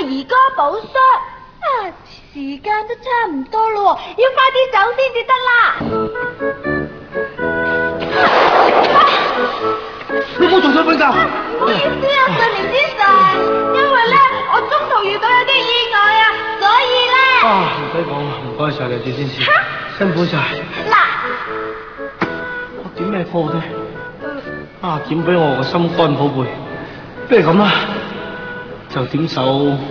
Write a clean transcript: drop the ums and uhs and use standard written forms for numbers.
兒歌補恤。啊，時間都差唔多咯，要快啲走先至得啦。 你冇做咗瞓覺？ 唔好意思啊，睡眠先生，因為咧我中途遇到有啲意外啊，所以咧。 唔使講啦，唔該晒你哋先生，辛苦晒。 嗱， 我點咩歌啫？點俾我個心肝寶貝，不如咁啦，就點首